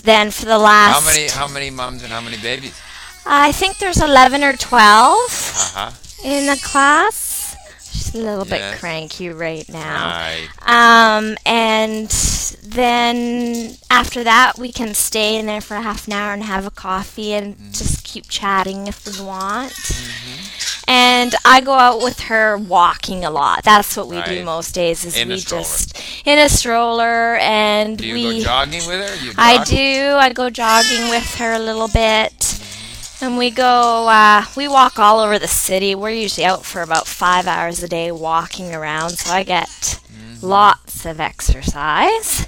then for the How last, many mums and how many babies? I think there's 11 or 12 Uh-huh. in the class. She's a little bit Yes. cranky right now. Right. And then after that, we can stay in there for half an hour and have a coffee and just keep chatting if we want. And I go out with her walking a lot. That's what we do Right. most days. Is In a we stroller. just in a stroller, and Do you we. go jogging with her? You I jog? do. I go jogging with her a little bit. And we go, we walk all over the city. We're usually out for about 5 hours a day walking around, so I get lots of exercise.